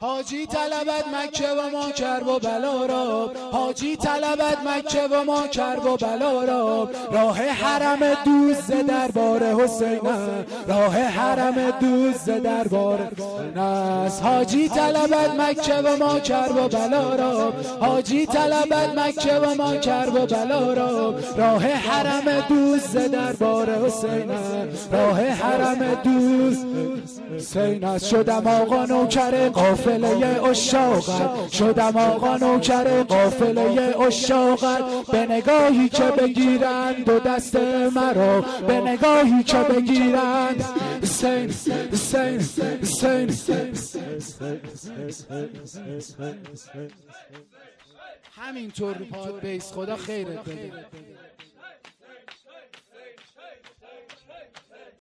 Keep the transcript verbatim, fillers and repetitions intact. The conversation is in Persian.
حاجی طلبت مکه و ما کرب و بلا را، حاجی طلبت مکه و ما کرب و بلا را. راه حرم دوست دربار حسین، راه حرم دوست دربار حسین است. حاجی طلبت مکه و ما کرب و بلا را، حاجی طلبت مکه و ما کرب و بلا را. راه حرم دوست دربار حسین است، راه حرم دوست حسین است. شدم آقا نوکر قافله عشاقت، شدم آقا نوکر قافله عشاقت. به نگاهی که بگیرند دو دست مرا، به نگاهی که بگیرند حسین حسین حسین. همینطور رو پاد بیس، خدا خیرت بده.